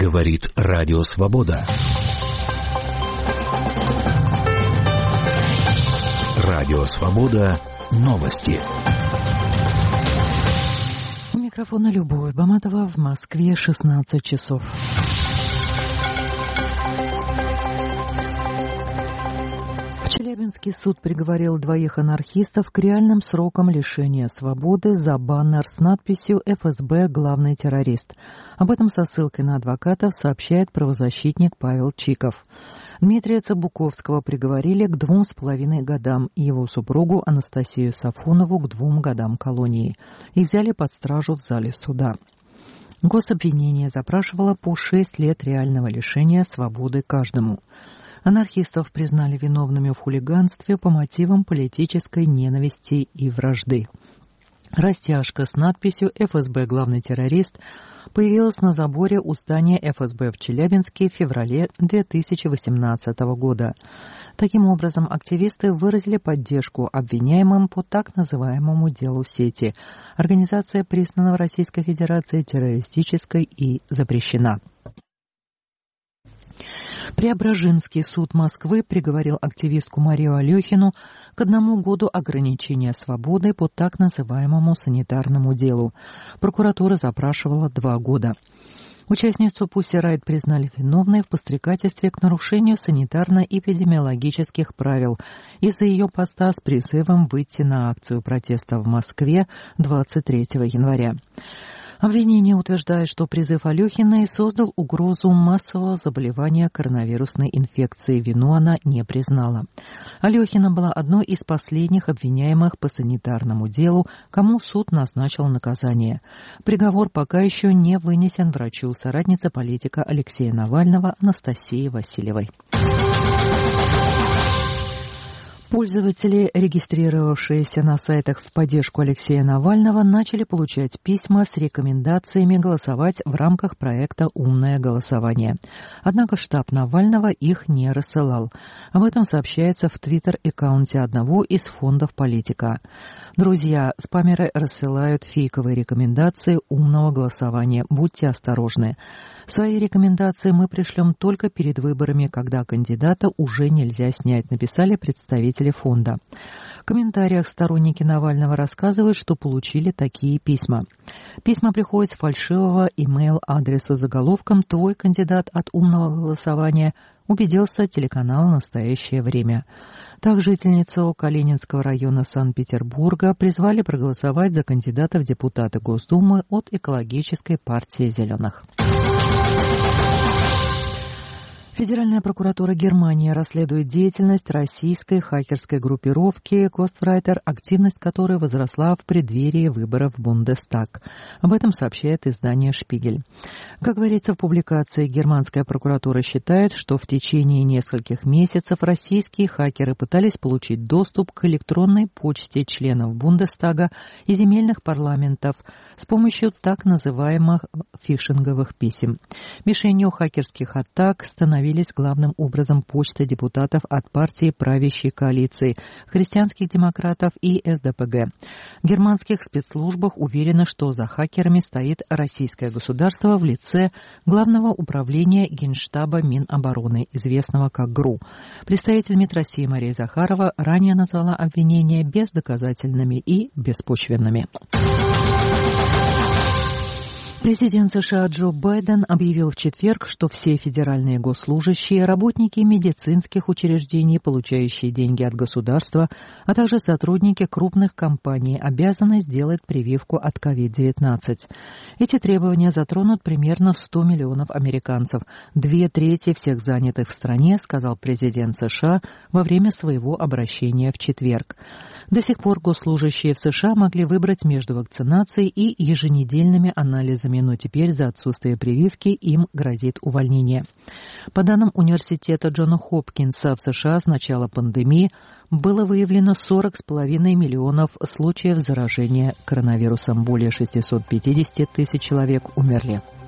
Говорит Радио Свобода. Радио Свобода. Новости. У микрофона Любовь Баматова, в Москве 16 часов. Челябинский суд приговорил двоих анархистов к реальным срокам лишения свободы за баннер с надписью «ФСБ. Главный террорист». Об этом со ссылкой на адвокатов сообщает правозащитник Павел Чиков. Дмитрия Цыбуковского приговорили к 2,5 годам, и его супругу Анастасию Сафонову к 2 годам колонии. Их взяли под стражу в зале суда. Гособвинение запрашивало по 6 лет реального лишения свободы каждому. Анархистов признали виновными в хулиганстве по мотивам политической ненависти и вражды. Растяжка с надписью «ФСБ. Главный террорист» появилась на заборе у здания ФСБ в Челябинске в феврале 2018 года. Таким образом, активисты выразили поддержку обвиняемым по так называемому делу сети. Организация признана в Российской Федерации террористической и запрещена. Преображенский суд Москвы приговорил активистку Марию Алехину к 1 году ограничения свободы по так называемому санитарному делу. Прокуратура запрашивала 2 года. Участницу Pussy Riot признали виновной в подстрекательстве к нарушению санитарно-эпидемиологических правил из-за ее поста с призывом выйти на акцию протеста в Москве 23 января. Обвинение утверждает, что призыв Алехиной создал угрозу массового заболевания коронавирусной инфекцией. Вину она не признала. Алехина была одной из последних обвиняемых по санитарному делу, кому суд назначил наказание. Приговор пока еще не вынесен врачу соратницы политика Алексея Навального Анастасии Васильевой. Пользователи, регистрировавшиеся на сайтах в поддержку Алексея Навального, начали получать письма с рекомендациями голосовать в рамках проекта «Умное голосование». Однако штаб Навального их не рассылал. Об этом сообщается в твиттер-аккаунте одного из фондов политика. Друзья, спамеры рассылают фейковые рекомендации умного голосования. Будьте осторожны. Свои рекомендации мы пришлем только перед выборами, когда кандидата уже нельзя снять, написали представители фонда. В комментариях сторонники Навального рассказывают, что получили такие письма. Письма приходят с фальшивого email-адреса с заголовком «Твой кандидат от умного голосования», убедился телеканал «Настоящее время». Так, жительницу Калининского района Санкт-Петербурга призвали проголосовать за кандидата в депутаты Госдумы от экологической партии «Зеленых». Федеральная прокуратура Германии расследует деятельность российской хакерской группировки Ghostwriter, активность которой возросла в преддверии выборов в Бундестаг. Об этом сообщает издание «Шпигель». Как говорится в публикации, германская прокуратура считает, что в течение нескольких месяцев российские хакеры пытались получить доступ к электронной почте членов Бундестага и земельных парламентов с помощью так называемых фишинговых писем. Мишенью хакерских атак становились главным образом почта депутатов от партии правящей коалиции, христианских демократов и СДПГ. В германских спецслужбах уверены, что за хакерами стоит российское государство в лице Главного управления Генштаба Минобороны, известного как ГРУ. Представитель МИД России Мария Захарова ранее назвала обвинения бездоказательными и беспочвенными. Президент США Джо Байден объявил в четверг, что все федеральные госслужащие, работники медицинских учреждений, получающие деньги от государства, а также сотрудники крупных компаний обязаны сделать прививку от COVID-19. Эти требования затронут примерно 100 миллионов американцев, 2/3 всех занятых в стране, сказал президент США во время своего обращения в четверг. До сих пор госслужащие в США могли выбрать между вакцинацией и еженедельными анализами, но теперь за отсутствие прививки им грозит увольнение. По данным университета Джона Хопкинса, в США с начала пандемии было выявлено 40,5 миллионов случаев заражения коронавирусом. Более 650 тысяч человек умерли.